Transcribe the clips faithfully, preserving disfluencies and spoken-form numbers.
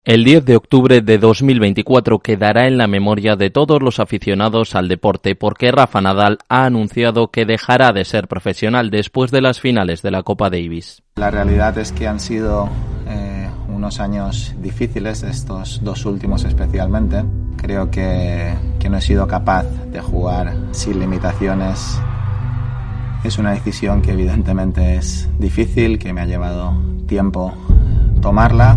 El diez de octubre de dos mil veinticuatro quedará en la memoria de todos los aficionados al deporte porque Rafa Nadal ha anunciado que dejará de ser profesional después de las finales de la Copa Davis. La realidad es que han sido eh, unos años difíciles, estos dos últimos especialmente. Creo que, que no he sido capaz de jugar sin limitaciones. Es una decisión que evidentemente es difícil, que me ha llevado tiempo tomarla.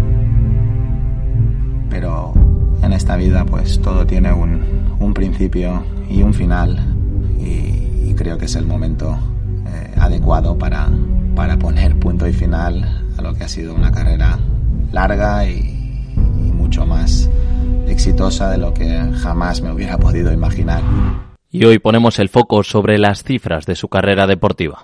Pero en esta vida pues todo tiene un, un principio y un final y, y creo que es el momento eh, adecuado para, para poner punto y final a lo que ha sido una carrera larga y, y mucho más exitosa de lo que jamás me hubiera podido imaginar. Y hoy ponemos el foco sobre las cifras de su carrera deportiva.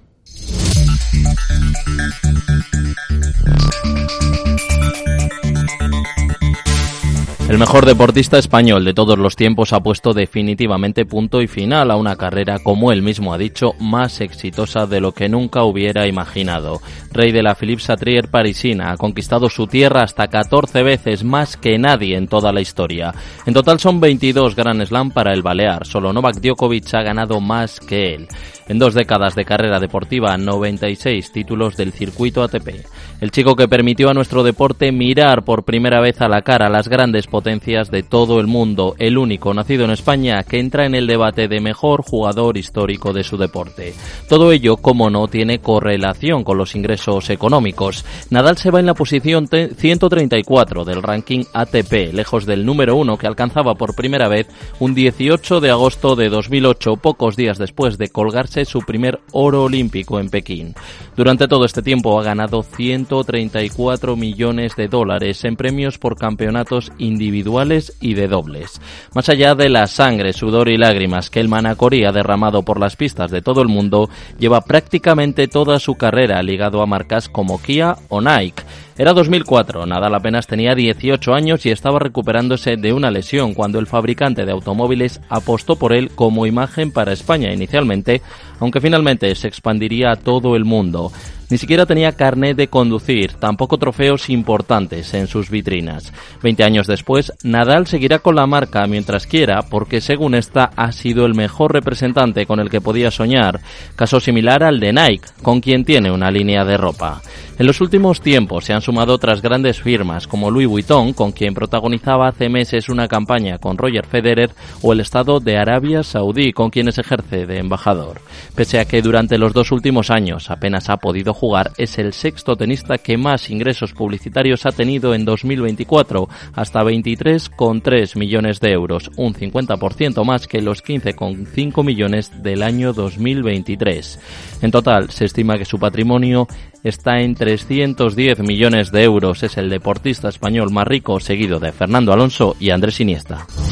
El mejor deportista español de todos los tiempos ha puesto definitivamente punto y final a una carrera, como él mismo ha dicho, más exitosa de lo que nunca hubiera imaginado. Rey de la Philippe Chatrier parisina, ha conquistado su tierra hasta catorce veces, más que nadie en toda la historia. En total son veintidós Grand Slam para el balear, solo Novak Djokovic ha ganado más que él. En dos décadas de carrera deportiva, noventa y seis títulos del circuito A T P. El chico que permitió a nuestro deporte mirar por primera vez a la cara a las grandes potencias de todo el mundo, el único nacido en España que entra en el debate de mejor jugador histórico de su deporte. Todo ello, como no, tiene correlación con los ingresos económicos. Nadal se va en la posición ciento treinta y cuatro del ranking A T P, lejos del número uno que alcanzaba por primera vez un dieciocho de agosto de dos mil ocho, pocos días después de colgarse su primer oro olímpico en Pekín. Durante todo este tiempo ha ganado ciento treinta y cuatro millones de dólares en premios por campeonatos individuales y de dobles. Más allá de la sangre, sudor y lágrimas que el manacorí ha derramado por las pistas de todo el mundo, lleva prácticamente toda su carrera ligado a marcas como Kia o Nike. Era dos mil cuatro, Nadal apenas tenía dieciocho años y estaba recuperándose de una lesión cuando el fabricante de automóviles apostó por él como imagen para España inicialmente, aunque finalmente se expandiría a todo el mundo. Ni siquiera tenía carnet de conducir, tampoco trofeos importantes en sus vitrinas. Veinte años después, Nadal seguirá con la marca mientras quiera, porque según esta ha sido el mejor representante con el que podía soñar, caso similar al de Nike, con quien tiene una línea de ropa. En los últimos tiempos se han sumado otras grandes firmas como Louis Vuitton, con quien protagonizaba hace meses una campaña con Roger Federer, o el Estado de Arabia Saudí, con quienes ejerce de embajador. Pese a que durante los dos últimos años apenas ha podido jugar, es el sexto tenista que más ingresos publicitarios ha tenido en dos mil veinticuatro, hasta veintitrés coma tres millones de euros, un cincuenta por ciento más que los quince coma cinco millones del año dos mil veintitrés. En total, se estima que su patrimonio está en trescientos diez millones de euros. Es el deportista español más rico, seguido de Fernando Alonso y Andrés Iniesta.